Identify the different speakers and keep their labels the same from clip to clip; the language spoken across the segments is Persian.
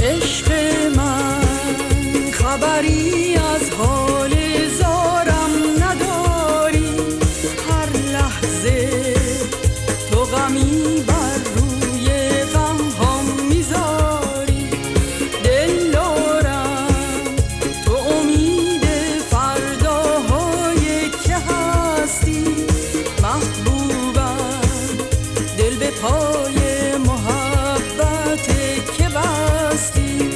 Speaker 1: عشق من خبری از حال زارم نداری، هر لحظه تو غمی بر روی غم هم میذاری. دل دارم تو امید فرداهای که هستی، محبوبم دل به پای محبت که بستی،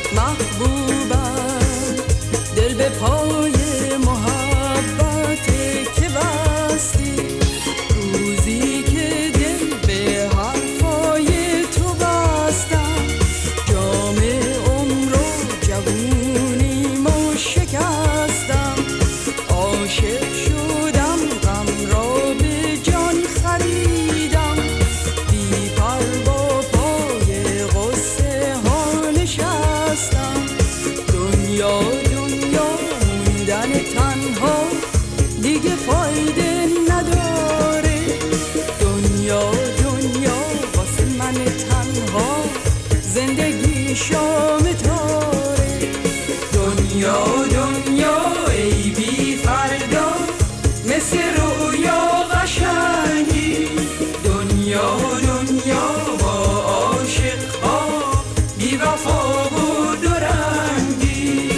Speaker 1: محبوبم دل به پای محبت که بستی. روزی که دل به حرفای تو بستم، جام عمر و جوونیمو شکستم. عاشق شدم غم را به جان خریدم، بی پروا پای غصه ها نشستم. دنیا دنیا موندن تنها دیگه فایده نداره، دنیا دنیا واسه من تنها زندگی شام تاره. دنیا دنیا ای بی فردا مثل رویا قشنگی، دنیا دنیا با عاشق ها بی وفا و دورنگی.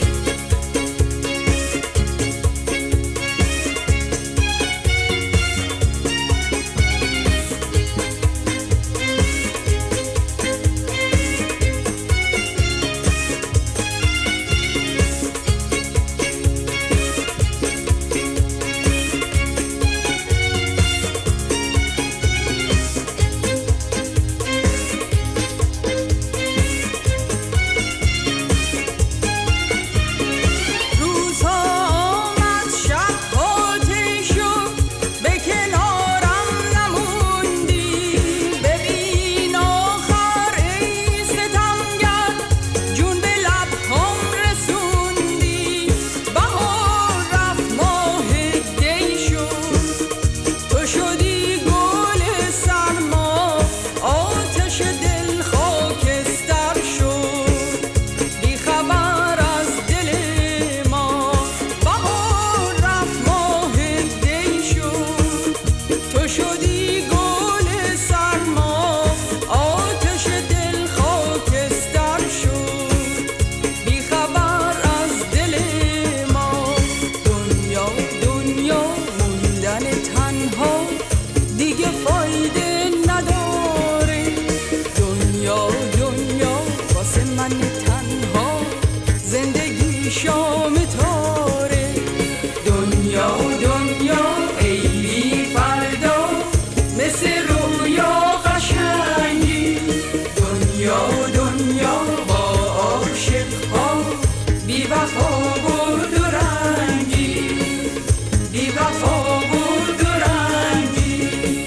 Speaker 1: شام تاره. دنیا دنیا ای بی فردا مثل رویا قشنگی، دنیا دنیا با عاشق ها بی وفا و دورنگی، بی وفا و دورنگی.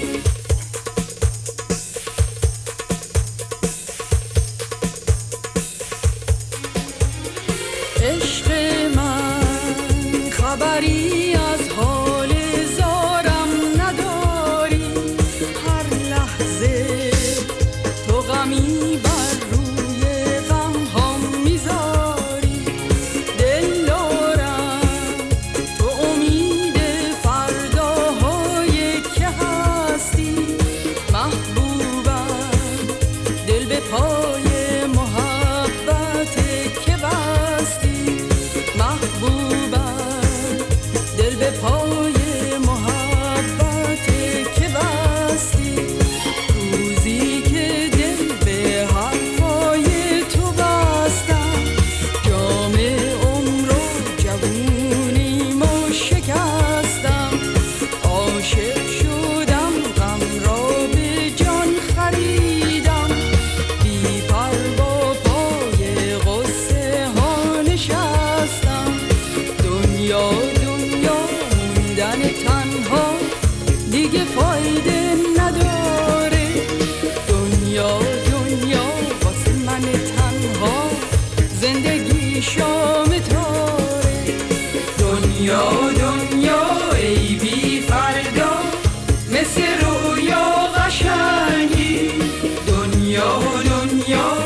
Speaker 1: عشق من خبری از حال زارم نداری، هر لحظه تو غمی بر روی غم هم میذاری. دل دارم تو امید فرداهای که هستی، محبوبم دل به پای محبت که بستی، محبوبم دل به پای محبت که بستی. روزی که دل به حرفای تو بستم، جام عمر و جوونیمو شکستم. عاشق شدم غم را به جان خریدم، بی پروا پای غصه ها نشستم. دنیا دنیا موندن تنها دیگه فایده نداره، دنیا دنیا واسه من تنها زندگی شام تاره. دنیا دنیا ای بی فردا مثل رویا قشنگی، دنیا دنیا